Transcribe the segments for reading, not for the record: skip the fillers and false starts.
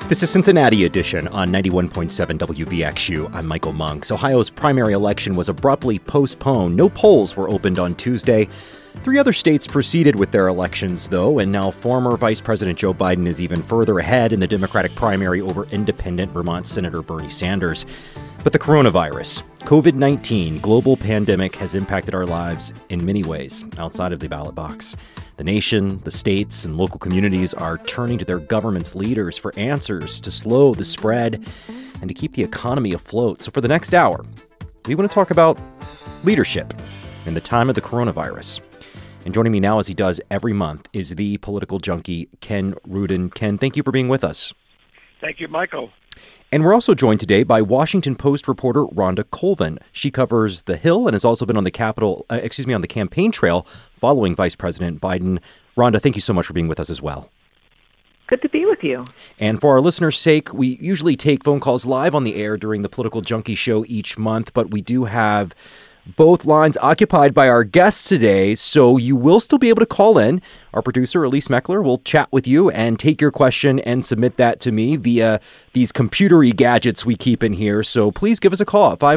This is Cincinnati Edition on 91.7 WVXU. I'm Michael Monks. Ohio's primary election was abruptly postponed. No polls were opened on Tuesday. 3 other states proceeded with their elections, though, and now former Vice President Joe Biden is even further ahead in the Democratic primary over independent Vermont Senator Bernie Sanders. But the coronavirus, COVID-19 global pandemic has impacted our lives in many ways outside of the ballot box. The nation, the states, and local communities are turning to their government's leaders for answers to slow the spread and to keep the economy afloat. So for the next hour, we want to talk about leadership in the time of the coronavirus. And joining me now, as he does every month, is the political junkie, Ken Rudin. Ken, thank you for being with us. Thank you, Michael. And we're also joined today by Washington Post reporter Rhonda Colvin. She covers the Hill and has also been on the on the campaign trail following Vice President Biden. Rhonda, thank you so much for being with us as well. Good to be with you. And for our listeners' sake, we usually take phone calls live on the air during the Political Junkie Show each month, but we do have both lines occupied by our guests today, so you will still be able to call in. Our producer, Elise Meckler, will chat with you and take your question and submit that to me via these computery gadgets we keep in here. So please give us a call at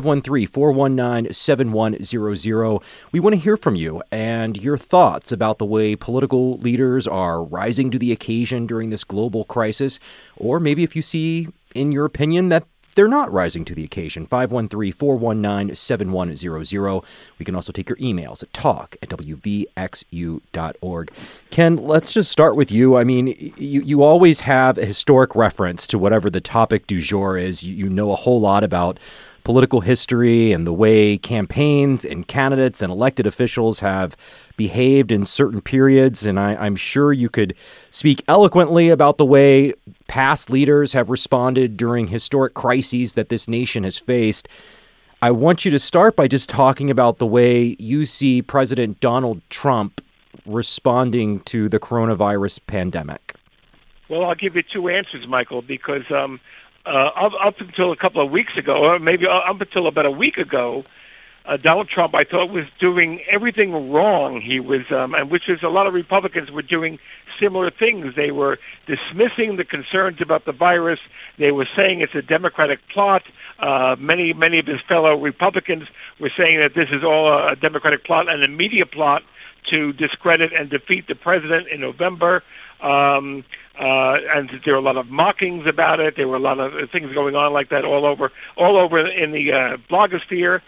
513-419-7100. We want to hear from you and your thoughts about the way political leaders are rising to the occasion during this global crisis, or maybe if you see, in your opinion, that they're not rising to the occasion. 513-419-7100. We can also take your emails at talk@wvxu.org. Ken, let's just start with you. I mean, you always have a historic reference to whatever the topic du jour is. You know a whole lot about political history and the way campaigns and candidates and elected officials have behaved in certain periods. And I'm sure you could speak eloquently about the way past leaders have responded during historic crises that this nation has faced. I want you to start by just talking about the way you see President Donald Trump responding to the coronavirus pandemic. Well, I'll give you 2 answers, Michael, because up until a couple of weeks ago, or maybe up until about a week ago, Donald Trump, I thought, was doing everything wrong. He was, and which is a lot of Republicans were doing similar things. They were dismissing the concerns about the virus. They were saying it's a Democratic plot. Many of his fellow Republicans were saying that this is all a Democratic plot and a media plot to discredit and defeat the president in November. And there were a lot of mockings about it. There were a lot of things going on like that all over in the blogosphere.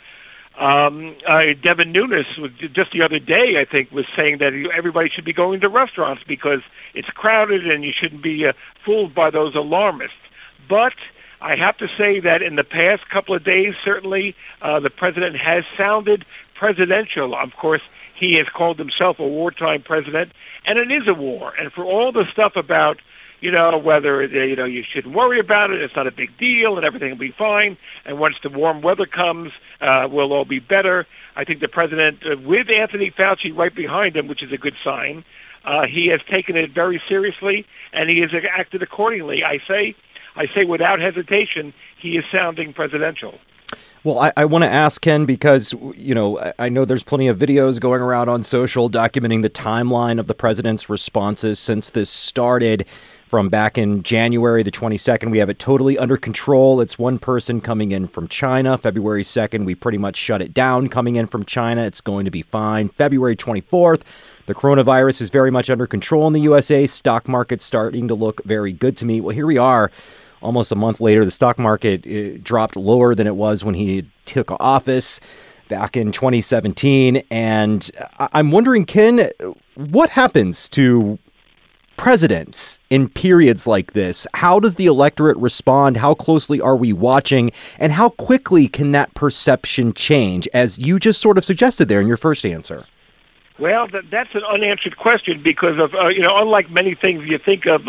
Devin Nunes, just the other day, I think, was saying that everybody should be going to restaurants because it's crowded and you shouldn't be fooled by those alarmists. But I have to say that in the past couple of days, certainly, the president has sounded presidential. Of course, he has called himself a wartime president, and it is a war. And for all the stuff about, whether, you shouldn't worry about it, it's not a big deal, and everything will be fine, and once the warm weather comes, we'll all be better. I think the president, with Anthony Fauci right behind him, which is a good sign, he has taken it very seriously, and he has acted accordingly. I say without hesitation, he is sounding presidential. Well, I want to ask, Ken, because, I know there's plenty of videos going around on social documenting the timeline of the president's responses since this started from back in January the 22nd. We have it totally under control. It's one person coming in from China. February 2nd, we pretty much shut it down coming in from China. It's going to be fine. February 24th, the coronavirus is very much under control in the USA. Stock market's starting to look very good to me. Well, here we are. Almost a month later, the stock market dropped lower than it was when he took office back in 2017. And I'm wondering, Ken, what happens to presidents in periods like this? How does the electorate respond? How closely are we watching? And how quickly can that perception change, as you just sort of suggested there in your first answer? Well, that's an unanswered question because of, unlike many things you think of,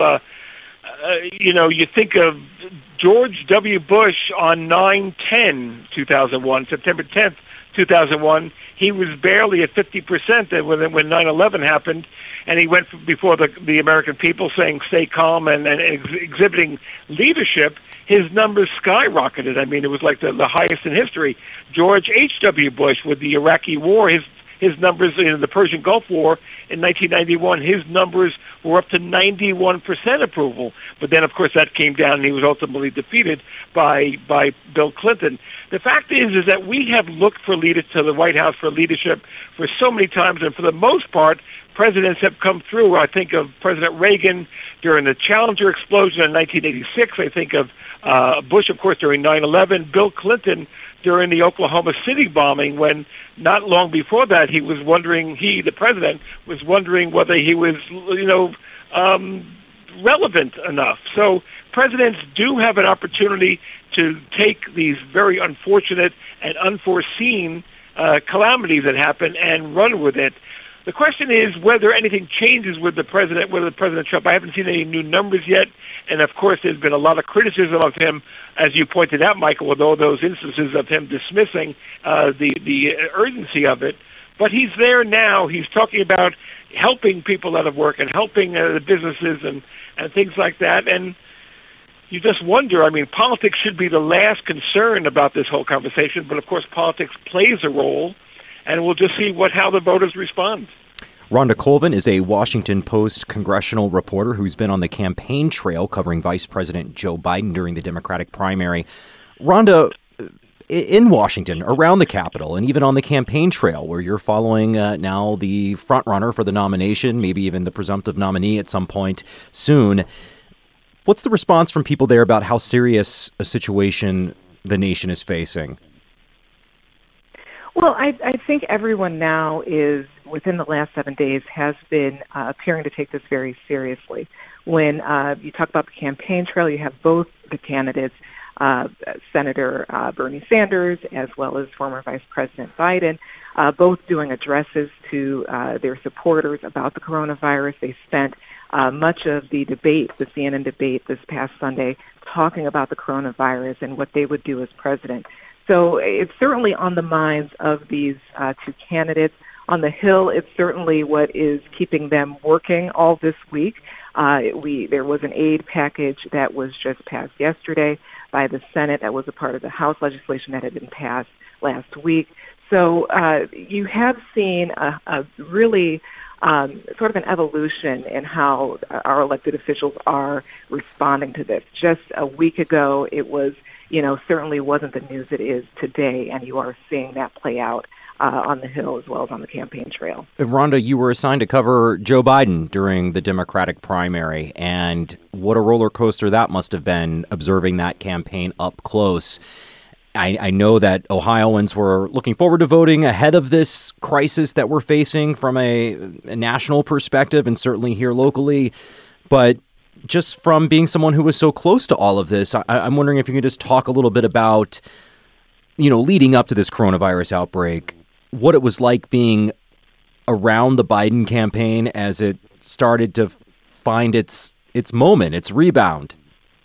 you think of George W. Bush on 9/10/2001, September 10th, 2001. He was barely at 50% when 9/11 happened, and he went before the American people saying, stay calm and exhibiting leadership. His numbers skyrocketed. I mean, it was like the highest in history. George H.W. Bush with the Iraqi war, his his numbers in the Persian Gulf War in 1991, his numbers were up to 91% approval. But then, of course, that came down, and he was ultimately defeated by Bill Clinton. The fact is that we have looked for leaders to the White House for leadership for so many times, and for the most part, presidents have come through. I think of President Reagan during the Challenger explosion in 1986. I think of Bush, of course, during 9/11. Bill Clinton during the Oklahoma City bombing, when not long before that he was wondering, the president, was wondering whether he was, relevant enough. So presidents do have an opportunity to take these very unfortunate and unforeseen calamities that happen and run with it. The question is whether anything changes with President Trump. I haven't seen any new numbers yet, and of course there's been a lot of criticism of him, as you pointed out, Michael, with all those instances of him dismissing the urgency of it. But he's there now. He's talking about helping people out of work and helping the businesses and things like that. And you just wonder, politics should be the last concern about this whole conversation, but of course politics plays a role, and we'll just see how the voters respond. Rhonda Colvin is a Washington Post congressional reporter who's been on the campaign trail covering Vice President Joe Biden during the Democratic primary. Rhonda, in Washington, around the Capitol, and even on the campaign trail, where you're following now the frontrunner for the nomination, maybe even the presumptive nominee at some point soon, what's the response from people there about how serious a situation the nation is facing? Well, I think everyone now is, within the last 7 days, has been appearing to take this very seriously. When you talk about the campaign trail, you have both the candidates, Senator Bernie Sanders as well as former Vice President Biden, both doing addresses to their supporters about the coronavirus. They spent much of the debate, the CNN debate this past Sunday, talking about the coronavirus and what they would do as president. So it's certainly on the minds of these two candidates. On the Hill, it's certainly what is keeping them working all this week. There was an aid package that was just passed yesterday by the Senate that was a part of the House legislation that had been passed last week. So you have seen a really sort of an evolution in how our elected officials are responding to this. Just a week ago, it was, certainly wasn't the news it is today, and you are seeing that play out on the Hill as well as on the campaign trail. Rhonda, you were assigned to cover Joe Biden during the Democratic primary, and what a roller coaster that must have been, observing that campaign up close. I know that Ohioans were looking forward to voting ahead of this crisis that we're facing from a national perspective, and certainly here locally, but just from being someone who was so close to all of this, I'm wondering if you could just talk a little bit about, leading up to this coronavirus outbreak, what it was like being around the Biden campaign as it started to find its moment, its rebound.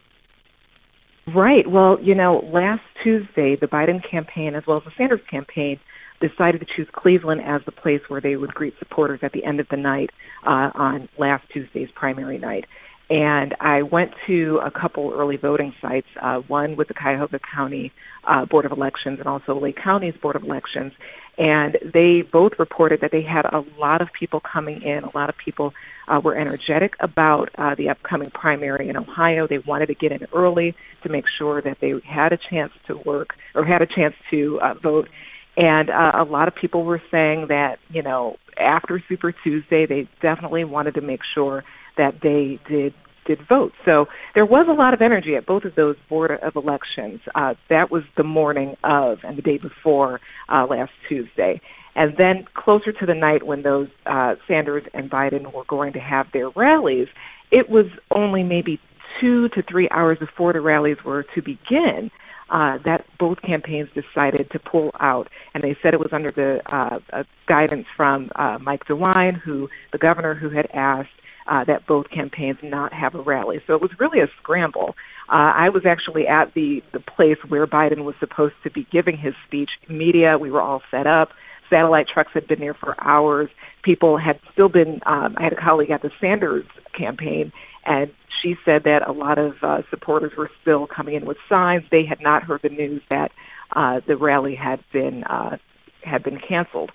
Right. Well, last Tuesday, the Biden campaign, as well as the Sanders campaign, decided to choose Cleveland as the place where they would greet supporters at the end of the night on last Tuesday's primary night. And I went to a couple early voting sites, one with the Cuyahoga County Board of Elections and also Lake County's Board of Elections. And they both reported that they had a lot of people coming in. A lot of people were energetic about the upcoming primary in Ohio. They wanted to get in early to make sure that they had a chance to work or had a chance to vote. And a lot of people were saying that, after Super Tuesday, they definitely wanted to make sure that they did vote. So there was a lot of energy at both of those Board of Elections. That was the morning of and the day before last Tuesday. And then closer to the night when those Sanders and Biden were going to have their rallies, it was only maybe 2 to 3 hours before the rallies were to begin that both campaigns decided to pull out. And they said it was under the guidance from Mike DeWine, the governor, who had asked that both campaigns not have a rally. So it was really a scramble. I was actually at the place where Biden was supposed to be giving his speech. Media, we were all set up. Satellite trucks had been there for hours. People had still been, I had a colleague at the Sanders campaign, and she said that a lot of supporters were still coming in with signs. They had not heard the news that the rally had been canceled.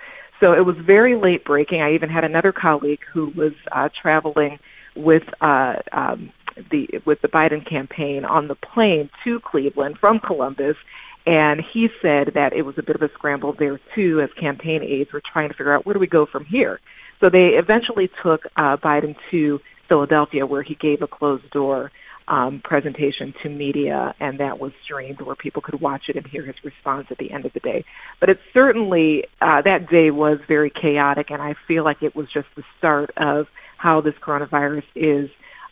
So it was very late breaking. I even had another colleague who was traveling with the Biden campaign on the plane to Cleveland from Columbus, and he said that it was a bit of a scramble there too, as campaign aides were trying to figure out where do we go from here. So they eventually took Biden to Philadelphia, where he gave a closed-door presentation to media, and that was streamed where people could watch it and hear his response at the end of the day. But it certainly, that day was very chaotic, and I feel like it was just the start of how this coronavirus is,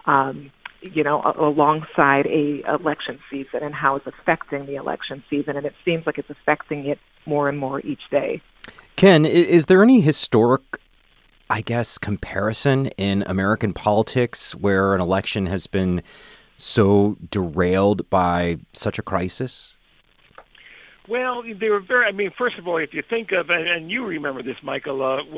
alongside a election season and how it's affecting the election season, and it seems like it's affecting it more and more each day. Ken, is there any historic, comparison in American politics where an election has been so derailed by such a crisis? Well, they were first of all, if you think of, and you remember this, Michael, in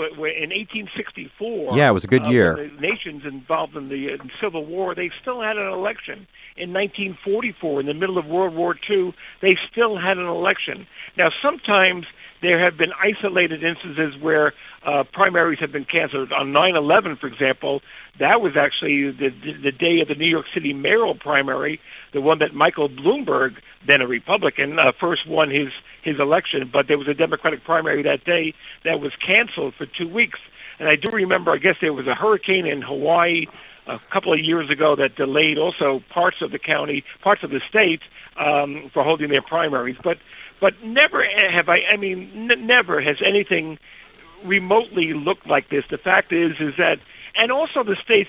1864... Yeah, it was a good year. The nations involved in the Civil War, they still had an election. In 1944, in the middle of World War II, they still had an election. Now, sometimes there have been isolated instances where primaries have been canceled. On 9/11, for example, that was actually the day of the New York City mayoral primary, the one that Michael Bloomberg, then a Republican, first won his election. But there was a Democratic primary that day that was canceled for 2 weeks. And I do remember, I guess there was a hurricane in Hawaii a couple of years ago that delayed also parts of the county, parts of the state, for holding their primaries. But never never has anything remotely looked like this. The fact is that, and also the states,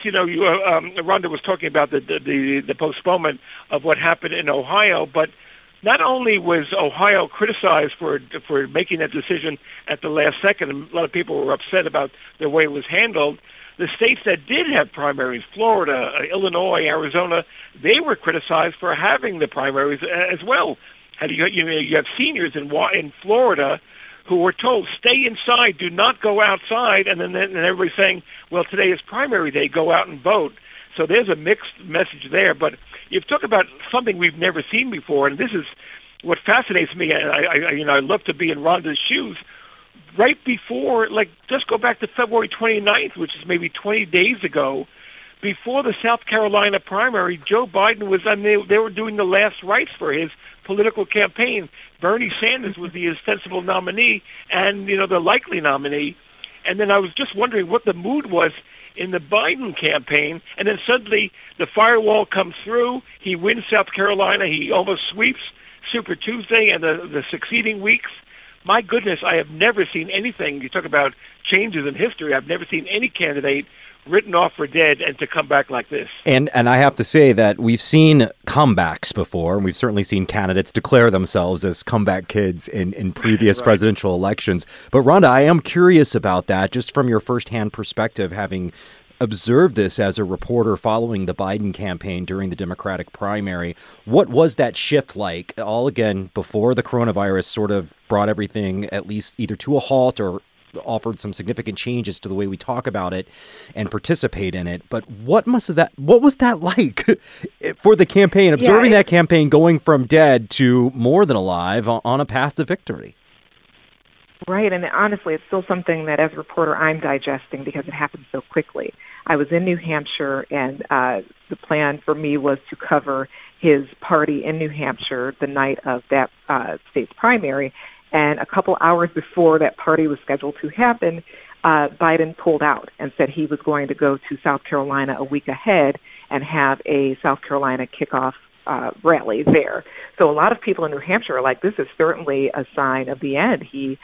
Rhonda was talking about the postponement of what happened in Ohio, but not only was Ohio criticized for making that decision at the last second, and a lot of people were upset about the way it was handled, the states that did have primaries, Florida, Illinois, Arizona, they were criticized for having the primaries as well. You have seniors in Florida who were told, stay inside, do not go outside, and then everybody's saying, well, today is primary day, go out and vote. So there's a mixed message there. But you've talked about something we've never seen before, and this is what fascinates me. I love to be in Rhonda's shoes. Right before, just go back to February 29th, which is maybe 20 days ago, before the South Carolina primary, Joe Biden was, they were doing the last rites for his political campaign. Bernie Sanders was the ostensible nominee and, the likely nominee. And then I was just wondering what the mood was in the Biden campaign. And then suddenly the firewall comes through. He wins South Carolina. He almost sweeps Super Tuesday and the succeeding weeks. My goodness, I have never seen anything. You talk about changes in history. I've never seen any candidate written off for dead and to come back like this. And I have to say that we've seen comebacks before, and we've certainly seen candidates declare themselves as comeback kids in previous right. presidential elections. But Rhonda, I am curious about that, just from your firsthand perspective, having observed this as a reporter following the Biden campaign during the Democratic primary. What was that shift like? All again, before the coronavirus sort of brought everything at least either to a halt or offered some significant changes to the way we talk about it and participate in it. But what was that like for the campaign, observing that campaign going from dead to more than alive on a path to victory? Right, and honestly, it's still something that as a reporter I'm digesting because it happened so quickly. I was in New Hampshire, and the plan for me was to cover his party in New Hampshire the night of that state's primary. And a couple hours before that party was scheduled to happen, Biden pulled out and said he was going to go to South Carolina a week ahead and have a South Carolina kickoff rally there. So a lot of people in New Hampshire are like, this is certainly a sign of the end. He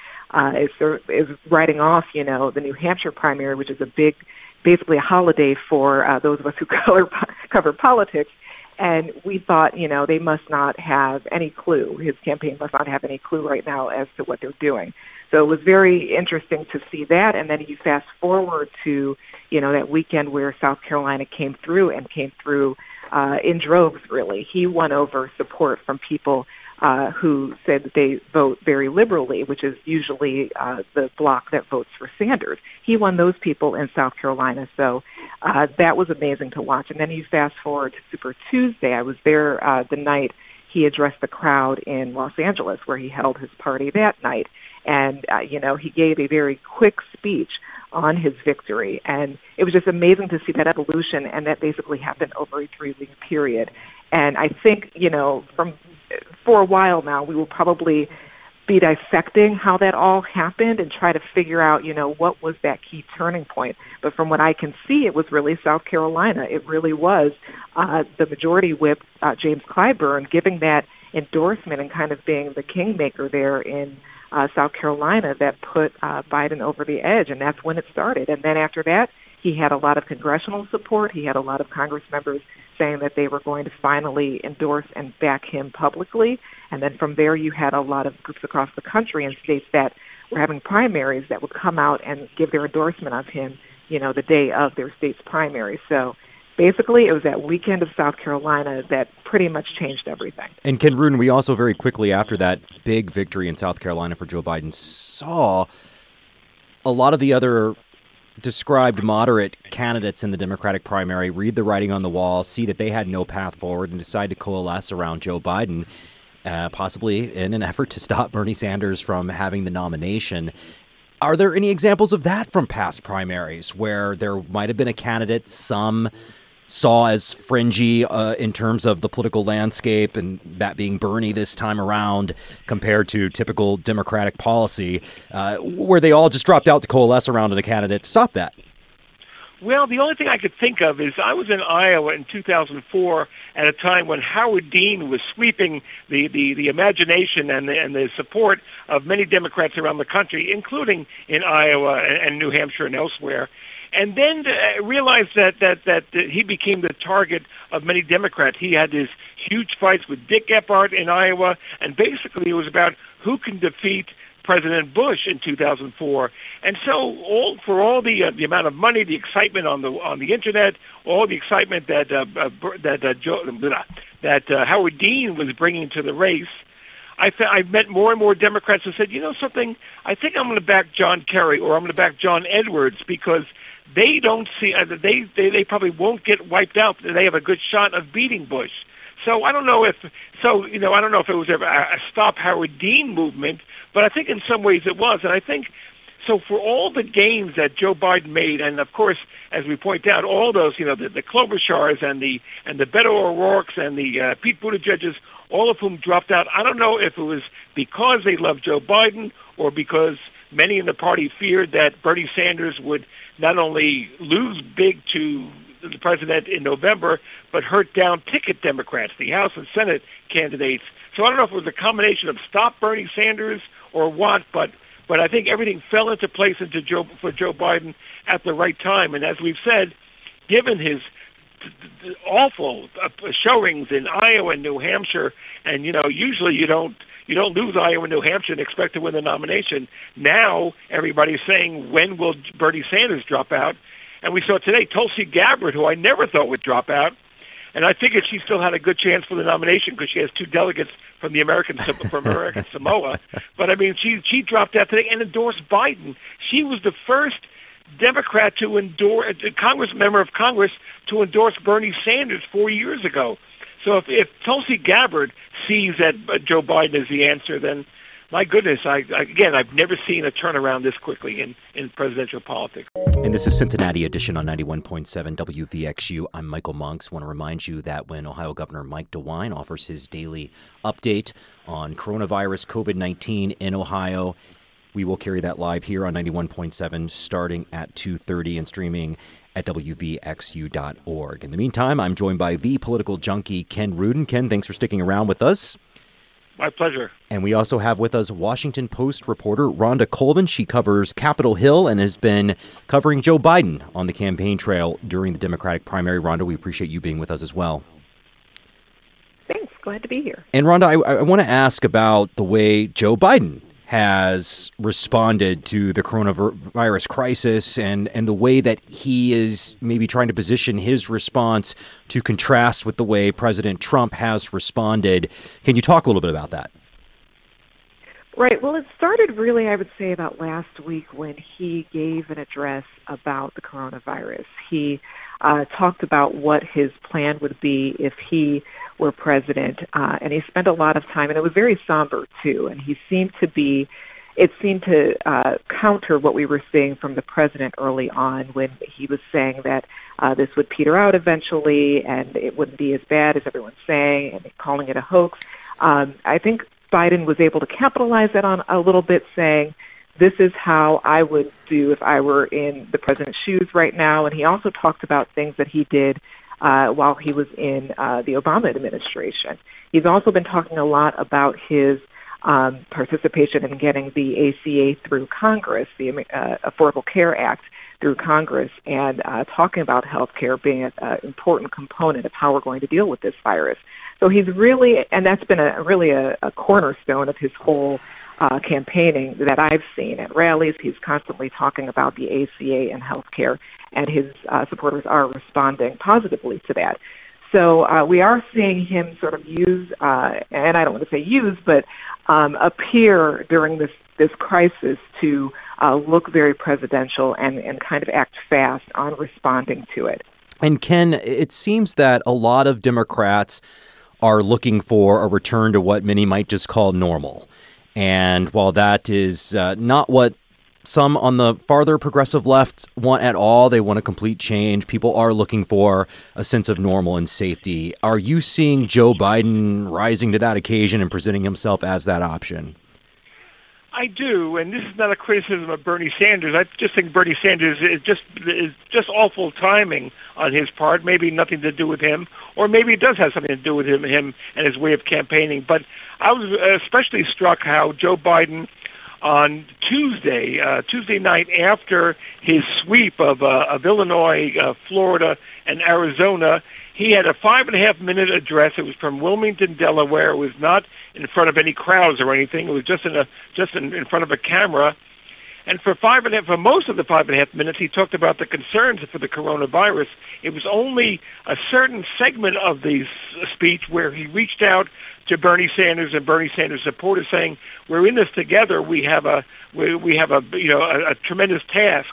is writing off, the New Hampshire primary, which is basically a holiday for those of us who cover politics. And we thought, they must not have any clue. His campaign must not have any clue right now as to what they're doing. So it was very interesting to see that. And then you fast forward to, that weekend where South Carolina came through in droves, really. He won over support from people who said that they vote very liberally, which is usually the bloc that votes for Sanders. He won those people in South Carolina, so that was amazing to watch. And then you fast forward to Super Tuesday. I was there the night he addressed the crowd in Los Angeles, where he held his party that night. And, he gave a very quick speech on his victory. And it was just amazing to see that evolution, and that basically happened over a 3-week period. And I think, for a while now, we will probably be dissecting how that all happened and try to figure out, what was that key turning point. But from what I can see, it was really South Carolina. It really was the majority whip, James Clyburn, giving that endorsement and kind of being the kingmaker there in South Carolina that put Biden over the edge, and that's when it started. And then after that, he had a lot of congressional support. He had a lot of Congress members saying that they were going to finally endorse and back him publicly. And then from there, you had a lot of groups across the country and states that were having primaries that would come out and give their endorsement of him, the day of their state's primary. So basically, it was that weekend of South Carolina that pretty much changed everything. And Ken Rudin, we also very quickly after that big victory in South Carolina for Joe Biden saw a lot of the other described moderate candidates in the Democratic primary read the writing on the wall, see that they had no path forward, and decide to coalesce around Joe Biden, possibly in an effort to stop Bernie Sanders from having the nomination. Are there any examples of that from past primaries where there might have been a candidate some saw as fringy in terms of the political landscape, and that being Bernie this time around compared to typical Democratic policy, where they all just dropped out to coalesce around a candidate to stop that? Well, the only thing I could think of is I was in Iowa in 2004 at a time when Howard Dean was sweeping the imagination and the support of many Democrats around the country, including in Iowa and New Hampshire and elsewhere. And then realized that he became the target of many Democrats. He had these huge fights with Dick Gephardt in Iowa, and basically it was about who can defeat President Bush in 2004. And so for all the amount of money, the excitement on the internet, all the excitement that Howard Dean was bringing to the race, I met more and more Democrats who said, something, I think I'm going to back John Kerry or I'm going to back John Edwards because they don't see they probably won't get wiped out. They have a good shot of beating Bush. So I don't know if it was ever a Stop Howard Dean movement, but I think in some ways it was. And I think so for all the gains that Joe Biden made, and of course, as we point out, all those the Klobuchars and the Beto O'Rourke's and the Pete Buttigieg's, all of whom dropped out. I don't know if it was because they loved Joe Biden or because many in the party feared that Bernie Sanders would not only lose big to the president in November, but hurt down ticket Democrats, the House and Senate candidates. So I don't know if it was a combination of stop Bernie Sanders or what, but I think everything fell into place for Joe Biden at the right time. And as we've said, given his awful showings in Iowa and New Hampshire, and usually you don't lose Iowa and New Hampshire and expect to win the nomination. Now everybody's saying, when will Bernie Sanders drop out? And we saw today Tulsi Gabbard, who I never thought would drop out, and I figured she still had a good chance for the nomination because she has 2 delegates from American Samoa. But I mean, she dropped out today and endorsed Biden. She was the first Democrat to endorse a member of Congress to endorse Bernie Sanders 4 years ago. So if Tulsi Gabbard sees that Joe Biden is the answer, then my goodness, I've never seen a turnaround this quickly in presidential politics. And this is Cincinnati Edition on 91.7 WVXU. I'm Michael Monks. Want to remind you that when Ohio Governor Mike DeWine offers his daily update on coronavirus COVID-19 in Ohio, we will carry that live here on 91.7 starting at 2:30 and streaming at WVXU.org. In the meantime, I'm joined by the political junkie, Ken Rudin. Ken, thanks for sticking around with us. My pleasure. And we also have with us Washington Post reporter Rhonda Colvin. She covers Capitol Hill and has been covering Joe Biden on the campaign trail during the Democratic primary. Rhonda, we appreciate you being with us as well. Thanks. Glad to be here. And Rhonda, I want to ask about the way Joe Biden has responded to the coronavirus crisis and the way that he is maybe trying to position his response to contrast with the way President Trump has responded. Can you talk a little bit about that? Right. Well, it started really, I would say, about last week when he gave an address about the coronavirus. He talked about what his plan would be if he were president, and he spent a lot of time, and it was very somber, too, and he seemed to be it seemed to counter what we were seeing from the president early on when he was saying that this would peter out eventually and it wouldn't be as bad as everyone's saying and calling it a hoax. I think Biden was able to capitalize that on a little bit, saying, this is how I would do if I were in the president's shoes right now. And he also talked about things that he did while he was in the Obama administration. He's also been talking a lot about his participation in getting the ACA through Congress, the Affordable Care Act through Congress, and talking about health care being an important component of how we're going to deal with this virus. So he's really, and that's been really a cornerstone of his whole campaigning that I've seen at rallies. He's constantly talking about the ACA and health care, and his supporters are responding positively to that. So we are seeing him sort of use, and I don't want to say use, but appear during this crisis to look very presidential and kind of act fast on responding to it. And Ken, it seems that a lot of Democrats are looking for a return to what many might just call normal. And while that is not what some on the farther progressive left want at all, they want a complete change. People are looking for a sense of normal and safety. Are you seeing Joe Biden rising to that occasion and presenting himself as that option? I do, and this is not a criticism of Bernie Sanders. I just think Bernie Sanders is just awful timing on his part. Maybe nothing to do with him, or maybe it does have something to do with him and his way of campaigning. But I was especially struck how Joe Biden on Tuesday night after his sweep of Illinois, Florida, and Arizona, he had a 5.5-minute address. It was from Wilmington, Delaware. It was not in front of any crowds or anything. It was just in front of a camera. And for most of the 5.5 minutes, he talked about the concerns for the coronavirus. It was only a certain segment of the speech where he reached out to Bernie Sanders and Bernie Sanders supporters, saying, "We're in this together. We have a tremendous task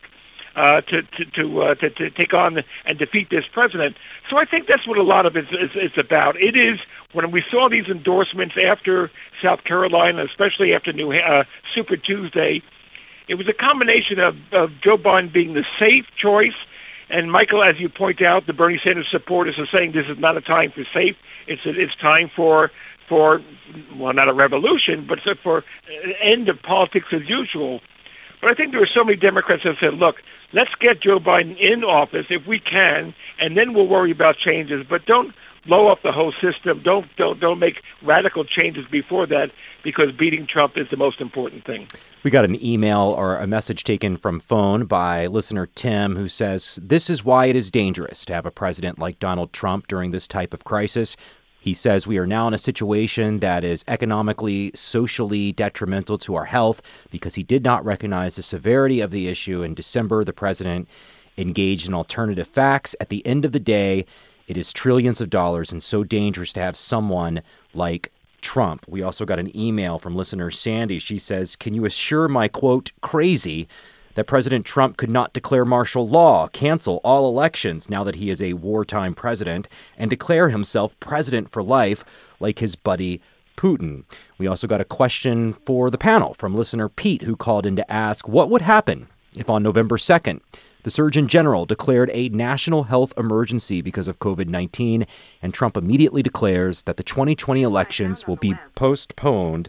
to take on and defeat this president." So I think that's what a lot of it is about. It is when we saw these endorsements after South Carolina, especially after Super Tuesday. It was a combination of Joe Biden being the safe choice, and Michael, as you point out, the Bernie Sanders supporters are saying this is not a time for safe. It's time for well, not a revolution, but for an end of politics as usual. But I think there are so many Democrats that said, look, let's get Joe Biden in office if we can, and then we'll worry about changes. But don't blow up the whole system. Don't make radical changes before that, because beating Trump is the most important thing. We got an email or a message taken from phone by listener Tim, who says, "This is why it is dangerous to have a president like Donald Trump during this type of crisis. He says we are now in a situation that is economically, socially detrimental to our health because he did not recognize the severity of the issue. In December, the president engaged in alternative facts. At the end of the day, it is trillions of dollars and so dangerous to have someone like Trump." We also got an email from listener Sandy. She says, "Can you assure my, quote, crazy that President Trump could not declare martial law, cancel all elections now that he is a wartime president, and declare himself president for life like his buddy Putin?" We also got a question for the panel from listener Pete, who called in to ask what would happen if on November 2nd, the Surgeon General declared a national health emergency because of COVID-19, and Trump immediately declares that the 2020 elections will be postponed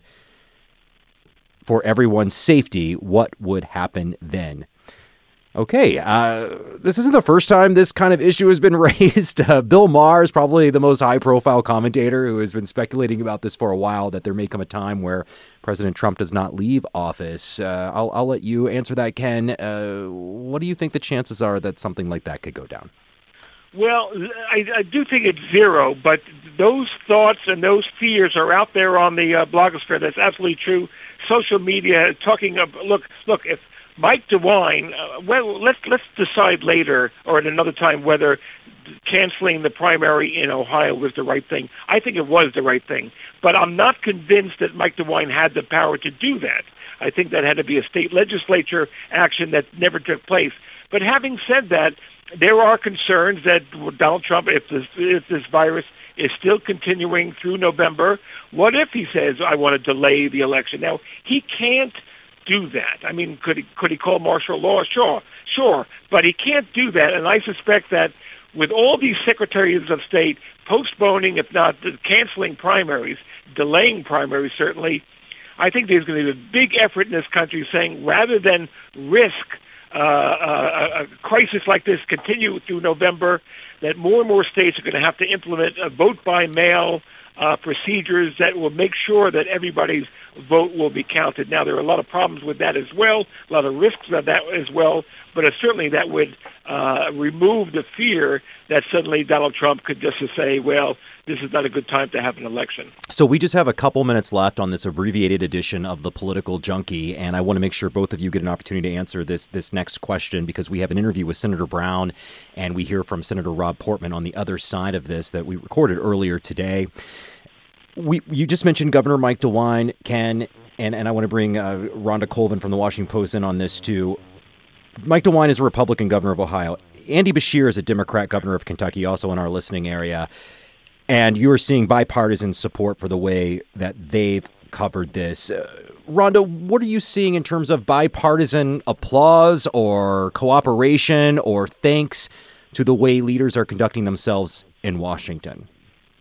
for everyone's safety. What would happen then? Okay, this isn't the first time this kind of issue has been raised. Bill Maher is probably the most high-profile commentator who has been speculating about this for a while, that there may come a time where President Trump does not leave office. I'll let you answer that, Ken. What do you think the chances are that something like that could go down? Well, I do think it's zero, but those thoughts and those fears are out there on the blogosphere. That's absolutely true. Social media talking of, look, if Mike DeWine, well, let's decide later or at another time whether canceling the primary in Ohio was the right thing. I think it was the right thing, but I'm not convinced that Mike DeWine had the power to do that. I think that had to be a state legislature action that never took place. But having said that, there are concerns that Donald Trump, if this virus is still continuing through November, what if he says, I want to delay the election? Now, he can't do that. I mean, could he call martial law? Sure, but he can't do that. And I suspect that with all these secretaries of state postponing, if not canceling primaries, delaying primaries certainly, I think there's going to be a big effort in this country saying rather than risk a crisis like this continue through November, that more and more states are going to have to implement vote-by-mail procedures that will make sure that everybody's vote will be counted. Now, there are a lot of problems with that as well, a lot of risks of that as well, but certainly that would remove the fear that suddenly Donald Trump could just say, well, this is not a good time to have an election. So we just have a couple minutes left on this abbreviated edition of the Political Junkie, and I want to make sure both of you get an opportunity to answer this next question, because we have an interview with Senator Brown, and we hear from Senator Rob Portman on the other side of this that we recorded earlier today. You just mentioned Governor Mike DeWine, Ken, and I want to bring Rhonda Colvin from the Washington Post in on this too. Mike DeWine is a Republican governor of Ohio. Andy Beshear is a Democrat governor of Kentucky, also in our listening area. And you are seeing bipartisan support for the way that they've covered this. Rhonda, what are you seeing in terms of bipartisan applause or cooperation or thanks to the way leaders are conducting themselves in Washington?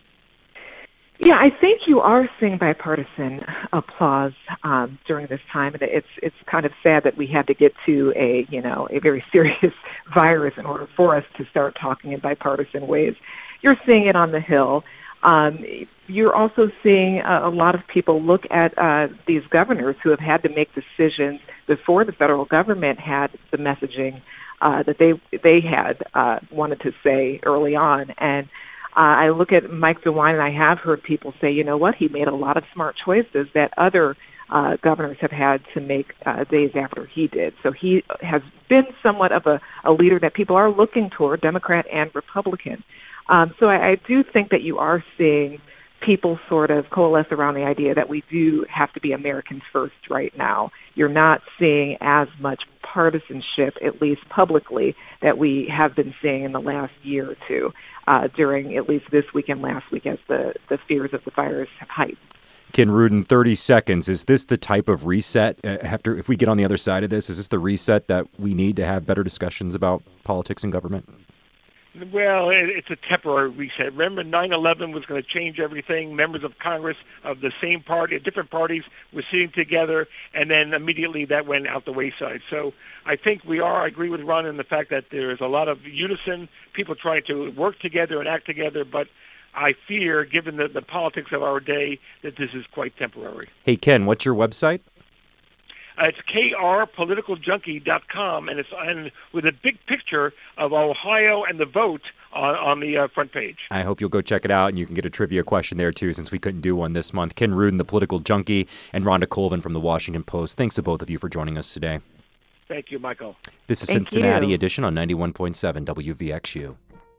Yeah, I think you are seeing bipartisan applause during this time, and it's kind of sad that we had to get to a very serious virus in order for us to start talking in bipartisan ways. You're seeing it on the Hill. You're also seeing a lot of people look at these governors who have had to make decisions before the federal government had the messaging that they had wanted to say early on. And I look at Mike DeWine, and I have heard people say, you know what, he made a lot of smart choices that other governors have had to make days after he did. So he has been somewhat of a leader that people are looking toward, Democrat and Republican. So I do think that you are seeing people sort of coalesce around the idea that we do have to be Americans first right now. You're not seeing as much partisanship, at least publicly, that we have been seeing in the last year or two during at least this week and last week as the fears of the virus have heightened. Ken Rudin, 30 seconds. Is this the type of reset if we get on the other side of this? Is this the reset that we need to have better discussions about politics and government? Well, it's a temporary reset. Remember, 9/11 was going to change everything. Members of Congress of the same party, different parties, were sitting together, and then immediately that went out the wayside. So I think I agree with Ron in the fact that there is a lot of unison, people trying to work together and act together, but I fear, given the politics of our day, that this is quite temporary. Hey, Ken, what's your website? It's krpoliticaljunkie.com, and it's with a big picture of Ohio and the vote on the front page. I hope you'll go check it out, and you can get a trivia question there, too, since we couldn't do one this month. Ken Rudin, the Political Junkie, and Rhonda Colvin from the Washington Post. Thanks to both of you for joining us today. Thank you, Michael. This is Cincinnati Edition on 91.7 WVXU.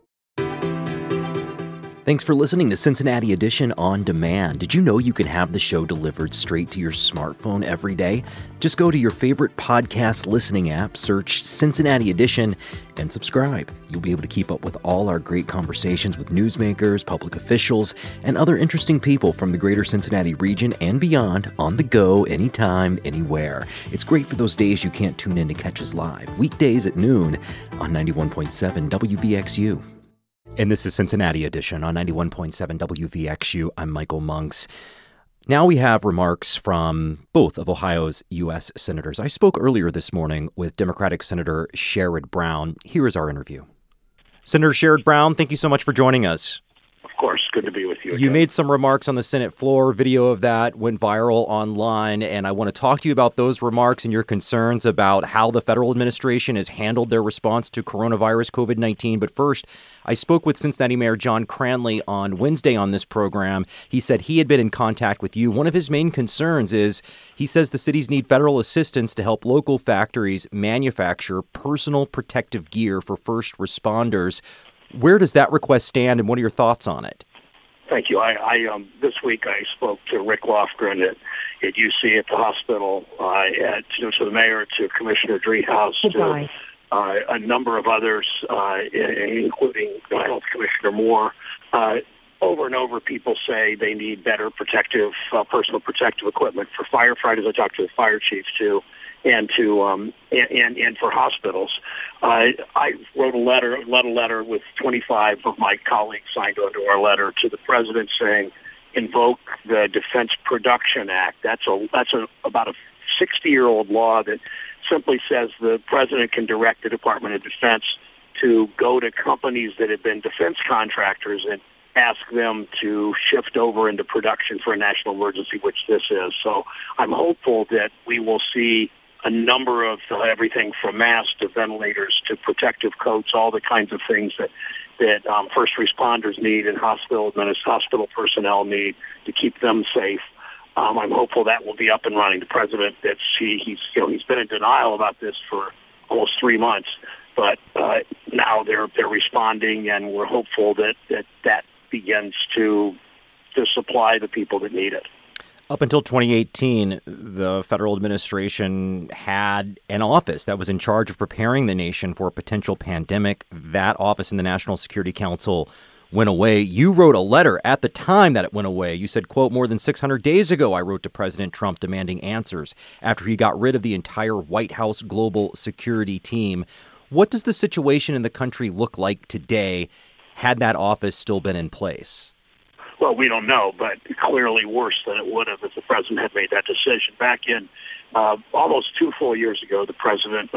Thanks for listening to Cincinnati Edition On Demand. Did you know you can have the show delivered straight to your smartphone every day? Just go to your favorite podcast listening app, search Cincinnati Edition, and subscribe. You'll be able to keep up with all our great conversations with newsmakers, public officials, and other interesting people from the greater Cincinnati region and beyond, on the go, anytime, anywhere. It's great for those days you can't tune in to catch us live, weekdays at noon on 91.7 WVXU. And this is Cincinnati Edition on 91.7 WVXU. I'm Michael Monks. Now we have remarks from both of Ohio's U.S. senators. I spoke earlier this morning with Democratic Senator Sherrod Brown. Here is our interview. Senator Sherrod Brown, thank you so much for joining us. Of course, good to be with you again. You made some remarks on the Senate floor. Video of that went viral online, and I want to talk to you about those remarks and your concerns about how the federal administration has handled their response to coronavirus COVID-19. But first, I spoke with Cincinnati Mayor John Cranley on Wednesday on this program. He said he had been in contact with you. One of his main concerns is he says the cities need federal assistance to help local factories manufacture personal protective gear for first responders. Where does that request stand, and what are your thoughts on it? Thank you. I this week I spoke to Rick Lofgren at UC at the hospital, to the mayor, to Commissioner Driehaus, to a number of others, including Health Commissioner Moore. Over and over, people say they need better personal protective equipment for firefighters. I talked to the fire chiefs, too. and to and for hospitals. I wrote a letter with 25 of my colleagues signed onto our letter to the president saying, invoke the Defense Production Act. That's about a 60-year-old law that simply says the president can direct the Department of Defense to go to companies that have been defense contractors and ask them to shift over into production for a national emergency, which this is. So I'm hopeful that we will see a number of everything from masks to ventilators to protective coats, all the kinds of things that first responders need and hospital personnel need to keep them safe. I'm hopeful that will be up and running. The president, he's been in denial about this for almost 3 months, but now they're responding, and we're hopeful that begins to supply the people that need it. Up until 2018, the federal administration had an office that was in charge of preparing the nation for a potential pandemic. That office in the National Security Council went away. You wrote a letter at the time that it went away. You said, quote, more than 600 days ago, I wrote to President Trump demanding answers after he got rid of the entire White House global security team. What does the situation in the country look like today had that office still been in place? Well, we don't know, but clearly worse than it would have if the president had made that decision. Back in almost 2 full years ago, the president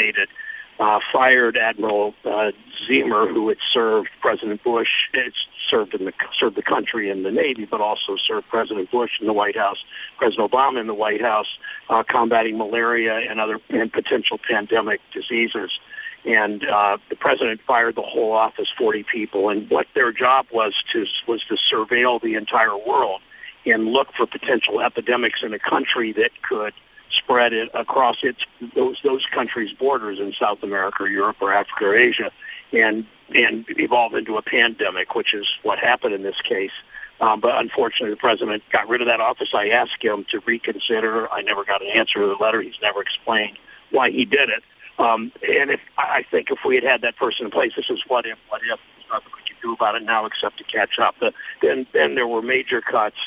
fired Admiral Zimmer, who had served President Bush. It's served the country in the Navy, but also served President Bush in the White House, President Obama in the White House, combating malaria and potential pandemic diseases. And the president fired the whole office, 40 people, and what their job was to surveil the entire world and look for potential epidemics in a country that could spread it across those countries' borders in South America, or Europe, or Africa, or Asia, and evolve into a pandemic, which is what happened in this case. But unfortunately, the president got rid of that office. I asked him to reconsider. I never got an answer to the letter. He's never explained why he did it. And I think if we had that person in place, this is what if. There's nothing we can do about it now except to catch up. Then there were major cuts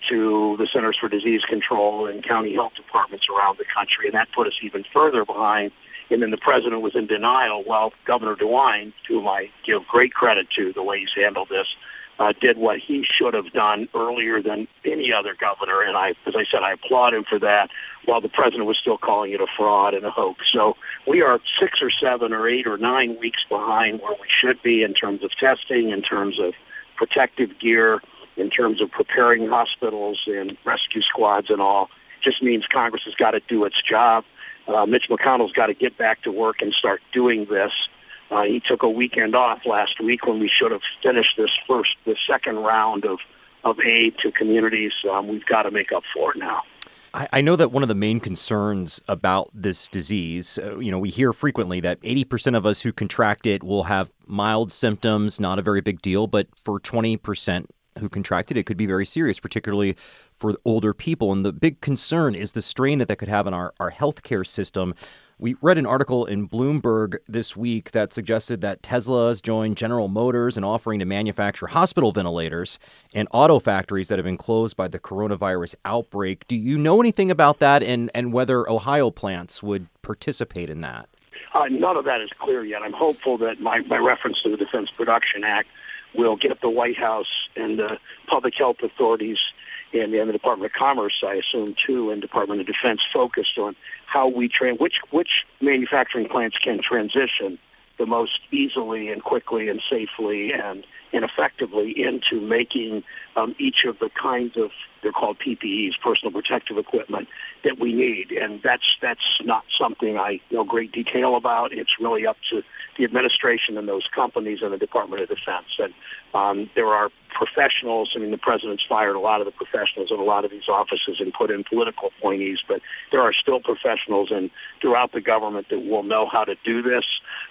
to the Centers for Disease Control and county health departments around the country, and that put us even further behind. And then the president was in denial while Governor DeWine, to whom I give great credit to the way he's handled this, did what he should have done earlier than any other governor. And as I said, I applaud him for that, while the president was still calling it a fraud and a hoax. So we are 6 or 7 or 8 or 9 weeks behind where we should be in terms of testing, in terms of protective gear, in terms of preparing hospitals and rescue squads and all. Just means Congress has got to do its job. Mitch McConnell's got to get back to work and start doing this. He took a weekend off last week when we should have finished the second round of aid to communities. We've got to make up for it now. I know that one of the main concerns about this disease, we hear frequently that 80% of us who contract it will have mild symptoms, not a very big deal, but for 20% who contracted it could be very serious, particularly for older people. And the big concern is the strain that could have on our healthcare system. We read an article in Bloomberg this week that suggested that Tesla has joined General Motors in offering to manufacture hospital ventilators and auto factories that have been closed by the coronavirus outbreak. Do you know anything about that and whether Ohio plants would participate in that? None of that is clear yet. I'm hopeful that my reference to the Defense Production Act will get the White House and the public health authorities and the Department of Commerce, I assume, too, and Department of Defense focused on how we which manufacturing plants can transition the most easily and quickly and safely and effectively into making each of the kinds of, they're called PPEs, personal protective equipment, that we need. And that's not something I know great detail about. It's really up to the administration and those companies and the Department of Defense. And there are professionals. I mean, the president's fired a lot of the professionals in a lot of these offices and put in political appointees, but there are still professionals throughout the government that will know how to do this.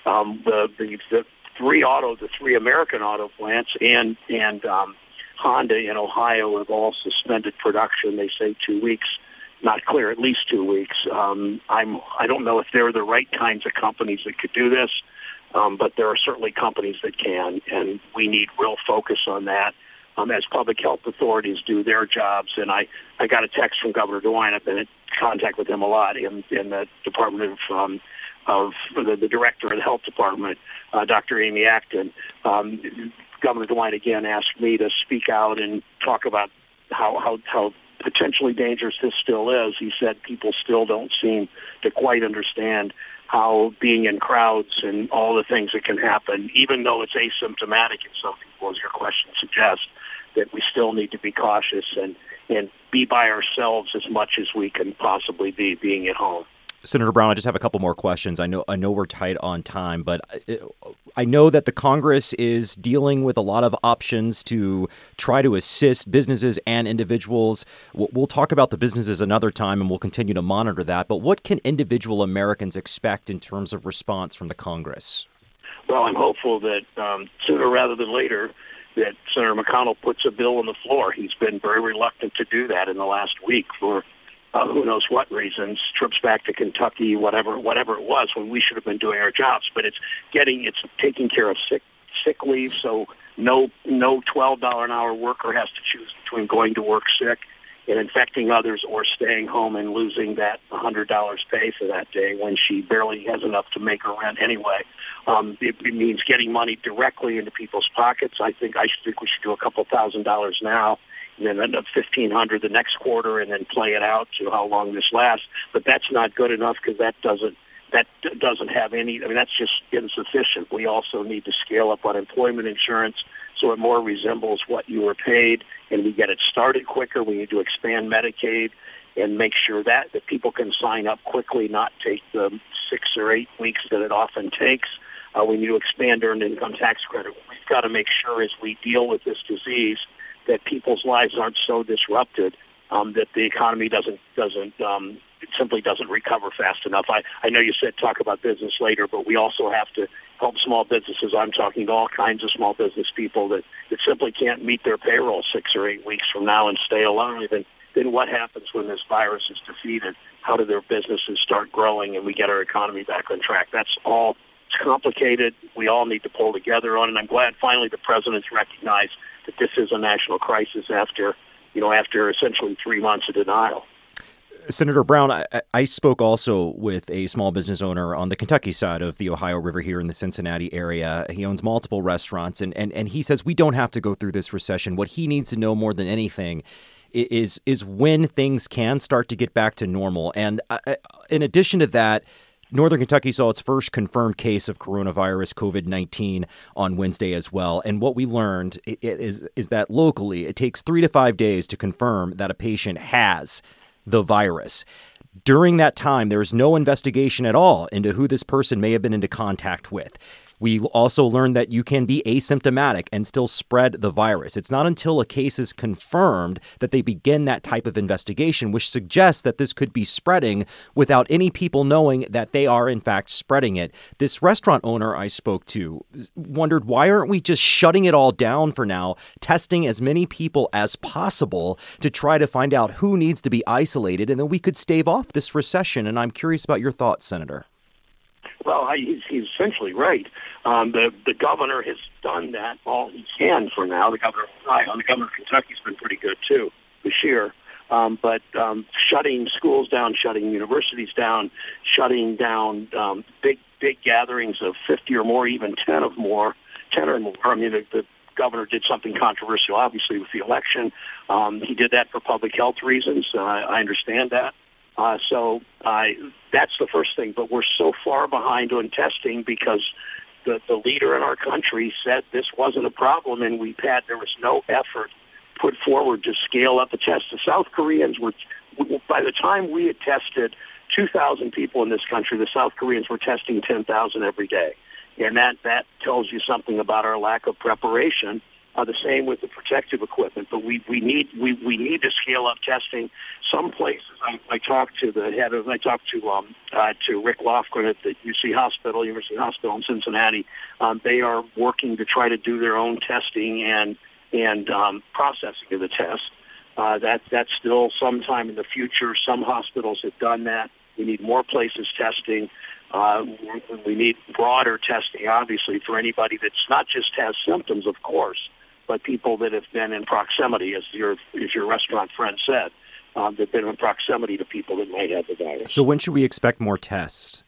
The three American auto plants and Honda in Ohio have all suspended production. They say 2 weeks. Not clear, at least 2 weeks. I don't know if they're the right kinds of companies that could do this, but there are certainly companies that can, and we need real focus on that. as public health authorities do their jobs. And I got a text from Governor DeWine. I've been in contact with him a lot in the Department of the Director of the Health Department, Dr. Amy Acton. Governor DeWine again asked me to speak out and talk about how potentially dangerous this still is. He said people still don't seem to quite understand how being in crowds and all the things that can happen, even though it's asymptomatic in some people, as your question suggests, that we still need to be cautious and be by ourselves as much as we can possibly be being at home. Senator Brown, I just have a couple more questions. I know we're tight on time, but I know that the Congress is dealing with a lot of options to try to assist businesses and individuals. We'll talk about the businesses another time, and we'll continue to monitor that. But what can individual Americans expect in terms of response from the Congress? Well, I'm hopeful that sooner rather than later that Senator McConnell puts a bill on the floor. He's been very reluctant to do that in the last week for who knows what reasons, trips back to Kentucky, whatever it was, when we should have been doing our jobs. But it's taking care of sick leave, so no $12 an hour worker has to choose between going to work sick and infecting others or staying home and losing that $100 pay for that day when she barely has enough to make her rent anyway. It means getting money directly into people's pockets. I think we should do a couple $1,000s now, and then end up $1,500 the next quarter, and then play it out to how long this lasts. But that's not good enough because that doesn't have any. I mean, that's just insufficient. We also need to scale up unemployment insurance so it more resembles what you were paid, and we get it started quicker. We need to expand Medicaid and make sure that people can sign up quickly, not take the 6 or 8 weeks that it often takes. We need to expand earned income tax credit. We've got to make sure as we deal with this disease that people's lives aren't so disrupted that the economy simply doesn't recover fast enough. I know you said talk about business later, but we also have to help small businesses. I'm talking to all kinds of small business people that simply can't meet their payroll 6 or 8 weeks from now and stay alive. And then what happens when this virus is defeated? How do their businesses start growing and we get our economy back on track? That's all complicated. We all need to pull together on it. And I'm glad finally the president's recognized that this is a national crisis after essentially 3 months of denial. Senator Brown, I spoke also with a small business owner on the Kentucky side of the Ohio River here in the Cincinnati area. He owns multiple restaurants, and he says we don't have to go through this recession. What he needs to know more than anything is when things can start to get back to normal. And in addition to that, Northern Kentucky saw its first confirmed case of coronavirus COVID-19 on Wednesday as well. And what we learned is that locally, it takes 3 to 5 days to confirm that a patient has the virus. During that time, there's no investigation at all into who this person may have been into contact with. We also learned that you can be asymptomatic and still spread the virus. It's not until a case is confirmed that they begin that type of investigation, which suggests that this could be spreading without any people knowing that they are, in fact, spreading it. This restaurant owner I spoke to wondered, why aren't we just shutting it all down for now, testing as many people as possible to try to find out who needs to be isolated, and then we could stave off this recession? And I'm curious about your thoughts, Senator. Well, he's essentially right. The governor has done that all he can for now. The governor of Kentucky's been pretty good too this year. But shutting schools down, shutting universities down, shutting down big gatherings of 50 or more, even 10 or more. I mean, the governor did something controversial, obviously, with the election. He did that for public health reasons. I understand that. So that's the first thing. But we're so far behind on testing because the leader in our country said this wasn't a problem, and there was no effort put forward to scale up the test. The South Koreans by the time we had tested 2,000 people in this country, the South Koreans were testing 10,000 every day. And that tells you something about our lack of preparation. The same with the protective equipment, but we need to scale up testing. Some places, I talked to Rick Lofgren at the University Hospital in Cincinnati. They are working to try to do their own testing and processing of the test. That's still sometime in the future. Some hospitals have done that. We need more places testing. We need broader testing, obviously, for anybody that's not just has symptoms, of course, but people that have been in proximity, as your restaurant friend said, that have been in proximity to people that might have the virus. So when should we expect more tests?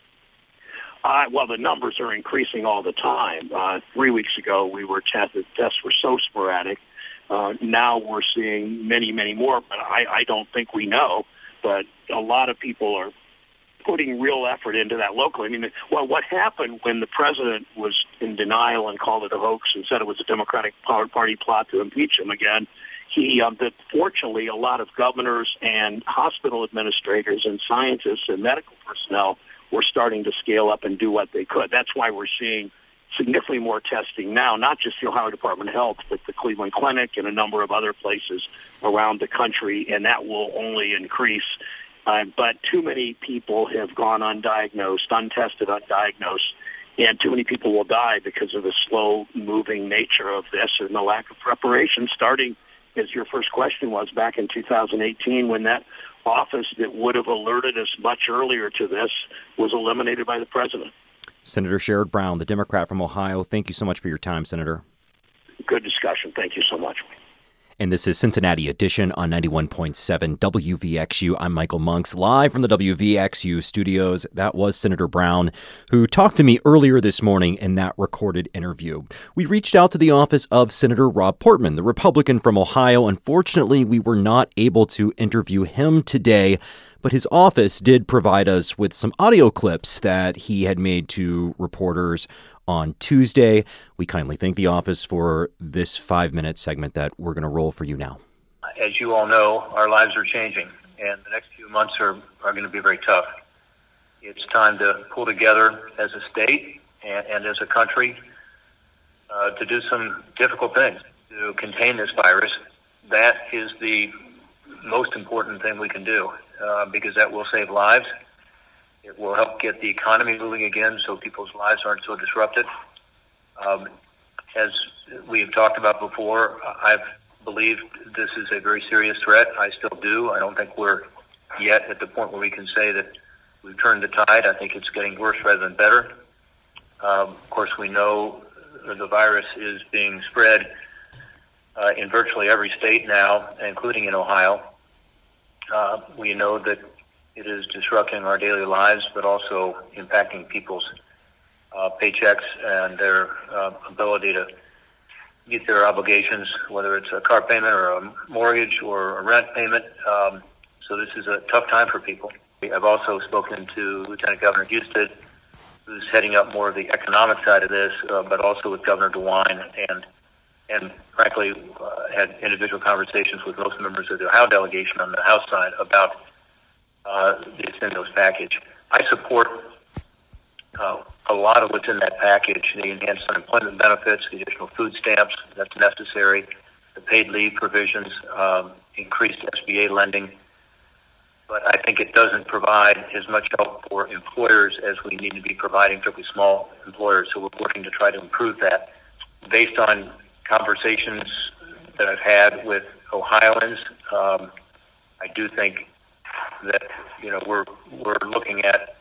Well, the numbers are increasing all the time. 3 weeks ago, we were tested. Tests were so sporadic. Now we're seeing many, many more, but I don't think we know. But a lot of people are putting real effort into that locally. I mean, well, what happened when the president was in denial and called it a hoax and said it was a Democratic Party plot to impeach him again? Fortunately, a lot of governors and hospital administrators and scientists and medical personnel were starting to scale up and do what they could. That's why we're seeing significantly more testing now, not just the Ohio Department of Health, but the Cleveland Clinic and a number of other places around the country, and that will only increase. But too many people have gone undiagnosed, untested, undiagnosed, and too many people will die because of the slow-moving nature of this and the lack of preparation, starting, as your first question was, back in 2018 when that office that would have alerted us much earlier to this was eliminated by the president. Senator Sherrod Brown, the Democrat from Ohio, thank you so much for your time, Senator. Good discussion. Thank you so much. And this is Cincinnati Edition on 91.7 WVXU. I'm Michael Monks, live from the WVXU studios. That was Senator Brown, who talked to me earlier this morning in that recorded interview. We reached out to the office of Senator Rob Portman, the Republican from Ohio. Unfortunately, we were not able to interview him today, but his office did provide us with some audio clips that he had made to reporters on Tuesday. We kindly thank the office for this 5-minute segment that we're going to roll for you now. As you all know, our lives are changing, and the next few months are going to be very tough. It's time to pull together as a state and as a country to do some difficult things to contain this virus. That is the most important thing we can do because that will save lives. It will help get the economy moving again so people's lives aren't so disrupted. As we've talked about before, I've believed this is a very serious threat. I still do. I don't think we're yet at the point where we can say that we've turned the tide. I think it's getting worse rather than better. Of course, we know the virus is being spread in virtually every state now, including in Ohio. We know that it is disrupting our daily lives, but also impacting people's paychecks and their ability to meet their obligations, whether it's a car payment or a mortgage or a rent payment. So this is a tough time for people. I've also spoken to Lieutenant Governor Husted, who's heading up more of the economic side of this, but also with Governor DeWine, and frankly had individual conversations with most members of the Ohio delegation on the House side about the stimulus package. I support a lot of what's in that package, the enhanced unemployment benefits, the additional food stamps that's necessary, the paid leave provisions, increased SBA lending. But I think it doesn't provide as much help for employers as we need to be providing, particularly small employers. So we're working to try to improve that. Based on conversations that I've had with Ohioans, I do think that we're looking at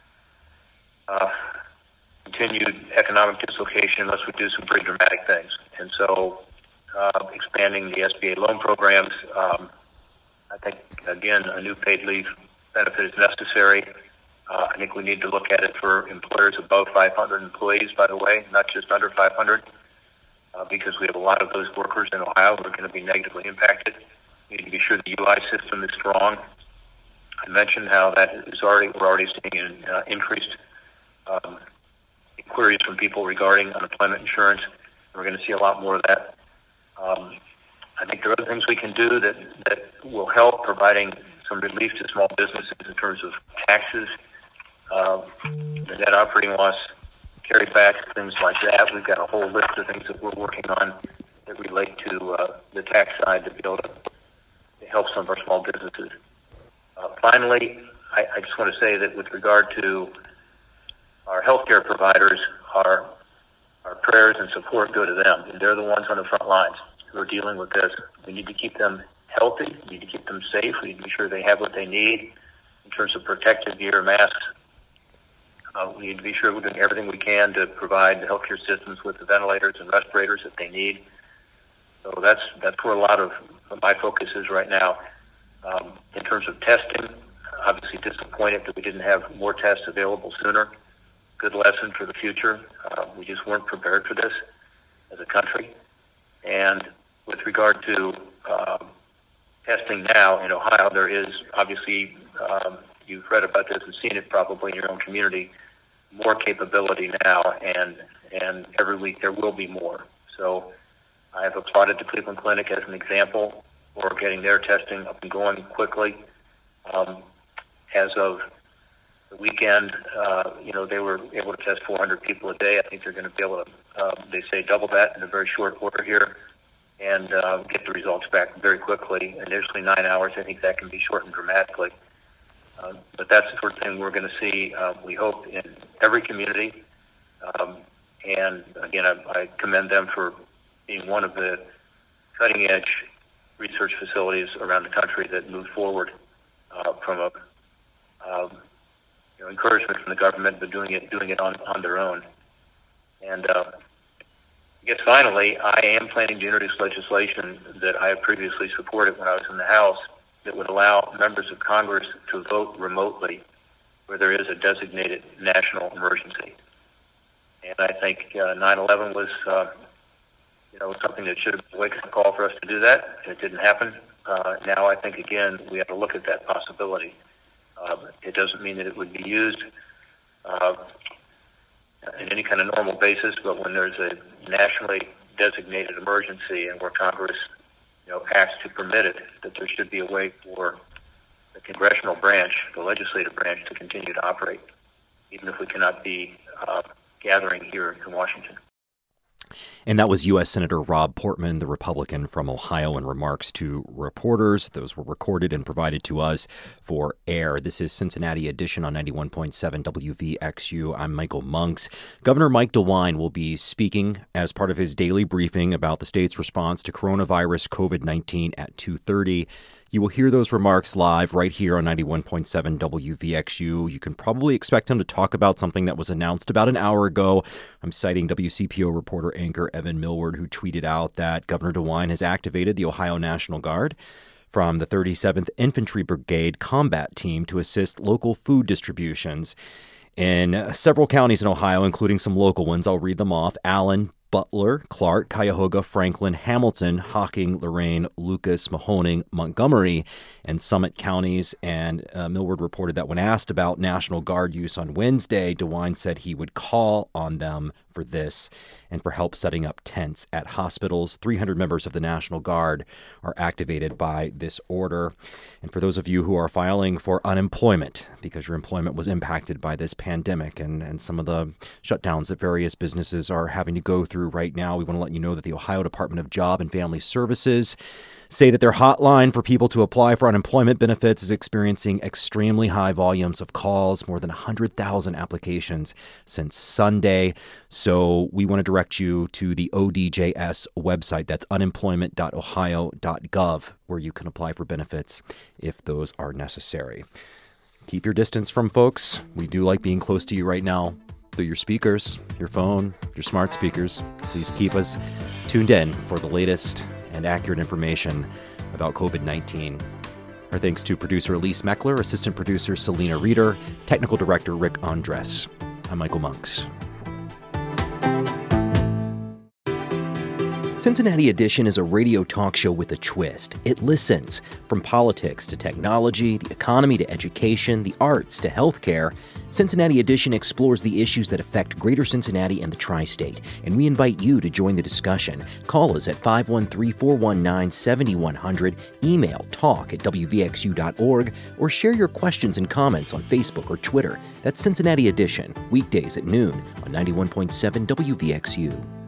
continued economic dislocation unless we do some pretty dramatic things. And so expanding the SBA loan programs, I think, again, a new paid leave benefit is necessary. I think we need to look at it for employers above 500 employees, by the way, not just under 500, because we have a lot of those workers in Ohio who are going to be negatively impacted. We need to be sure the UI system is strong. I mentioned how we're already seeing increased inquiries from people regarding unemployment insurance. We're going to see a lot more of that. I think there are other things we can do that will help, providing some relief to small businesses in terms of taxes, the net operating loss carryback, things like that. We've got a whole list of things that we're working on that relate to the tax side to be able to help some of our small businesses. Finally, I just want to say that with regard to our healthcare providers, our prayers and support go to them. And they're the ones on the front lines who are dealing with this. We need to keep them healthy. We need to keep them safe. We need to be sure they have what they need in terms of protective gear, masks. We need to be sure we're doing everything we can to provide the healthcare systems with the ventilators and respirators that they need. So that's where a lot of my focus is right now. In terms of testing, obviously disappointed that we didn't have more tests available sooner. Good lesson for the future. We just weren't prepared for this as a country. And with regard to testing now in Ohio, there is obviously, you've read about this and seen it probably in your own community, more capability now, and every week there will be more. So I have applauded the Cleveland Clinic as an example for getting their testing up and going quickly. As of the weekend, they were able to test 400 people a day. I think they're going to be able to, they say, double that in a very short order here and get the results back very quickly. Initially 9 hours, I think that can be shortened dramatically. But that's the sort of thing we're going to see, we hope, in every community. And again, I commend them for being one of the cutting-edge research facilities around the country that moved forward from a encouragement from the government, but doing it on their own. And I guess finally, I am planning to introduce legislation that I have previously supported when I was in the House that would allow members of Congress to vote remotely where there is a designated national emergency. And I think 9/11 was something that should have been a wake-up call for us to do that. It didn't happen. Now I think, again, we have to look at that possibility. It doesn't mean that it would be used in any kind of normal basis, but when there's a nationally designated emergency and where Congress acts to permit it, that there should be a way for the congressional branch, the legislative branch, to continue to operate, even if we cannot be gathering here in Washington. And that was U.S. Senator Rob Portman, the Republican from Ohio, in remarks to reporters. Those were recorded and provided to us for air. This is Cincinnati Edition on 91.7 WVXU. I'm Michael Monks. Governor Mike DeWine will be speaking as part of his daily briefing about the state's response to coronavirus COVID-19 at 2:30. You will hear those remarks live right here on 91.7 WVXU. You can probably expect him to talk about something that was announced about an hour ago. I'm citing WCPO reporter anchor Evan Millward, who tweeted out that Governor DeWine has activated the Ohio National Guard from the 37th Infantry Brigade combat team to assist local food distributions in several counties in Ohio, including some local ones. I'll read them off: Allen, Butler, Clark, Cuyahoga, Franklin, Hamilton, Hocking, Lorain, Lucas, Mahoning, Montgomery, and Summit counties. And Millward reported that when asked about National Guard use on Wednesday, DeWine said he would call on them for this and for help setting up tents at hospitals. 300 members of the National Guard are activated by this order. And for those of you who are filing for unemployment because your employment was impacted by this pandemic and some of the shutdowns that various businesses are having to go through right now, we want to let you know that the Ohio Department of Job and Family Services say that their hotline for people to apply for unemployment benefits is experiencing extremely high volumes of calls, more than 100,000 applications since Sunday. So we want to direct you to the ODJS website. That's unemployment.ohio.gov, where you can apply for benefits if those are necessary. Keep your distance from folks. We do like being close to you right now through your speakers, your phone, your smart speakers. Please keep us tuned in for the latest and accurate information about COVID-19. Our thanks to producer Elise Meckler, assistant producer Selena Reeder, technical director Rick Andres. I'm Michael Monks. Cincinnati Edition is a radio talk show with a twist. It listens. From politics to technology, the economy to education, the arts to healthcare, Cincinnati Edition explores the issues that affect Greater Cincinnati and the Tri-State, and we invite you to join the discussion. Call us at 513-419-7100, email talk@wvxu.org, or share your questions and comments on Facebook or Twitter. That's Cincinnati Edition, weekdays at noon on 91.7 WVXU.